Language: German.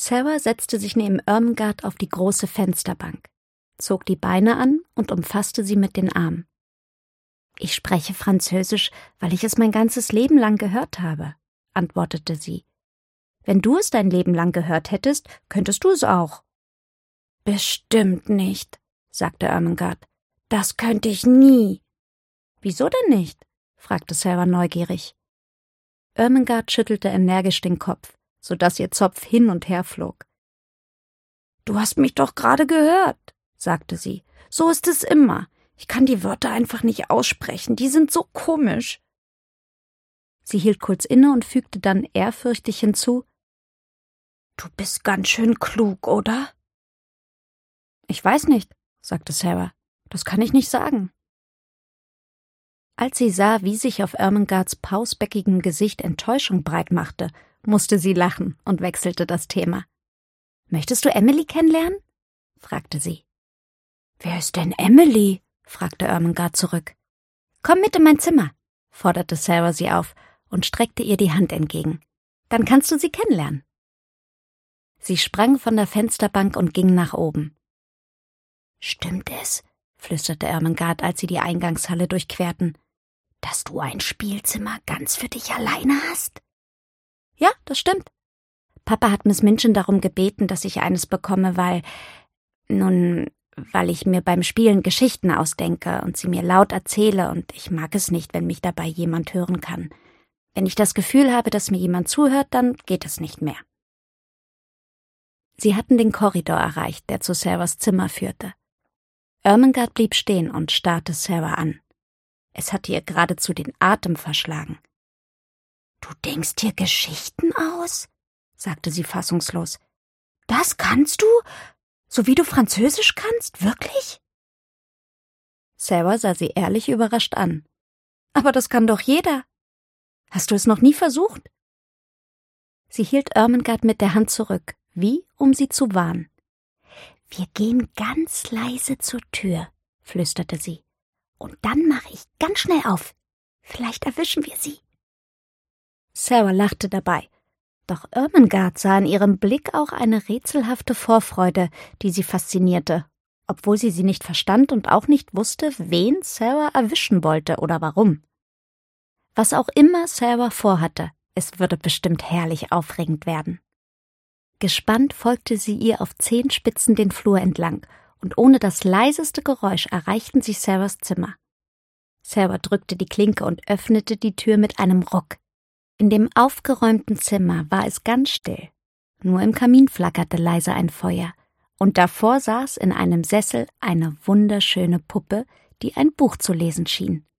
Sarah setzte sich neben Ermengarde auf die große Fensterbank, zog die Beine an und umfasste sie mit den Armen. »Ich spreche Französisch, weil ich es mein ganzes Leben lang gehört habe«, antwortete sie. »Wenn du es dein Leben lang gehört hättest, könntest du es auch.« »Bestimmt nicht«, sagte Ermengarde. »Das könnte ich nie.« »Wieso denn nicht?« fragte Sarah neugierig. Ermengarde schüttelte energisch den Kopf, sodass ihr Zopf hin und her flog. »Du hast mich doch gerade gehört«, sagte sie. »So ist es immer. Ich kann die Wörter einfach nicht aussprechen, die sind so komisch.« Sie hielt kurz inne und fügte dann ehrfürchtig hinzu: »Du bist ganz schön klug, oder?« »Ich weiß nicht«, sagte Sarah. »Das kann ich nicht sagen.« Als sie sah, wie sich auf Ermengardes pausbäckigem Gesicht Enttäuschung breitmachte, musste sie lachen und wechselte das Thema. »Möchtest du Emily kennenlernen?« fragte sie. »Wer ist denn Emily?« fragte Ermengarde zurück. »Komm mit in mein Zimmer«, forderte Sarah sie auf und streckte ihr die Hand entgegen. »Dann kannst du sie kennenlernen.« Sie sprang von der Fensterbank und ging nach oben. »Stimmt es«, flüsterte Ermengarde, als sie die Eingangshalle durchquerten, »dass du ein Spielzimmer ganz für dich alleine hast?« »Ja, das stimmt. Papa hat Miss Minchin darum gebeten, dass ich eines bekomme, weil ich mir beim Spielen Geschichten ausdenke und sie mir laut erzähle, und ich mag es nicht, wenn mich dabei jemand hören kann. Wenn ich das Gefühl habe, dass mir jemand zuhört, dann geht es nicht mehr.« Sie hatten den Korridor erreicht, der zu Sarahs Zimmer führte. Ermengarde blieb stehen und starrte Sarah an. Es hatte ihr geradezu den Atem verschlagen. »Du denkst dir Geschichten aus?«, sagte sie fassungslos. »Das kannst du? So wie du Französisch kannst? Wirklich?« Sarah sah sie ehrlich überrascht an. »Aber das kann doch jeder. Hast du es noch nie versucht?« Sie hielt Ermengarde mit der Hand zurück, wie um sie zu warnen. »Wir gehen ganz leise zur Tür«, flüsterte sie. »Und dann mache ich ganz schnell auf. Vielleicht erwischen wir sie.« Sarah lachte dabei, doch Ermengarde sah in ihrem Blick auch eine rätselhafte Vorfreude, die sie faszinierte, obwohl sie nicht verstand und auch nicht wusste, wen Sarah erwischen wollte oder warum. Was auch immer Sarah vorhatte, es würde bestimmt herrlich aufregend werden. Gespannt folgte sie ihr auf Zehenspitzen den Flur entlang, und ohne das leiseste Geräusch erreichten sie Sarahs Zimmer. Sarah drückte die Klinke und öffnete die Tür mit einem Ruck. In dem aufgeräumten Zimmer war es ganz still. Nur im Kamin flackerte leise ein Feuer, und davor saß in einem Sessel eine wunderschöne Puppe, die ein Buch zu lesen schien.